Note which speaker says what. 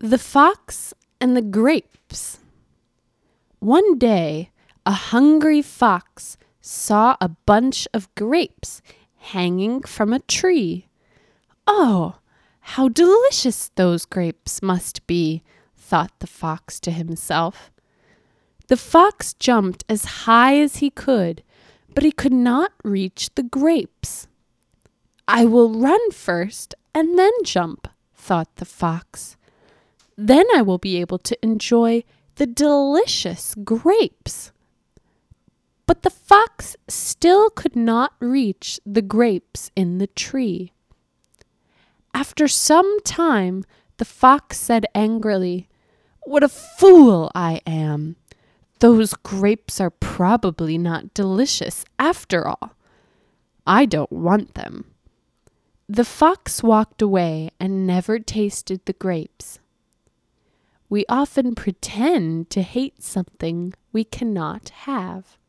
Speaker 1: The Fox and the Grapes. One day, a hungry fox saw a bunch of grapes hanging from a tree. "Oh, how delicious those grapes must be," thought the fox to himself. The fox jumped as high as he could, but he could not reach the grapes. "I will run first and then jump," thought the fox. "Then I will be able to enjoy the delicious grapes." But the fox still could not reach the grapes in the tree. After some time, the fox said angrily, "What a fool I am! Those grapes are probably not delicious after all. I don't want them." The fox walked away and never tasted the grapes. We often pretend to hate something we cannot have.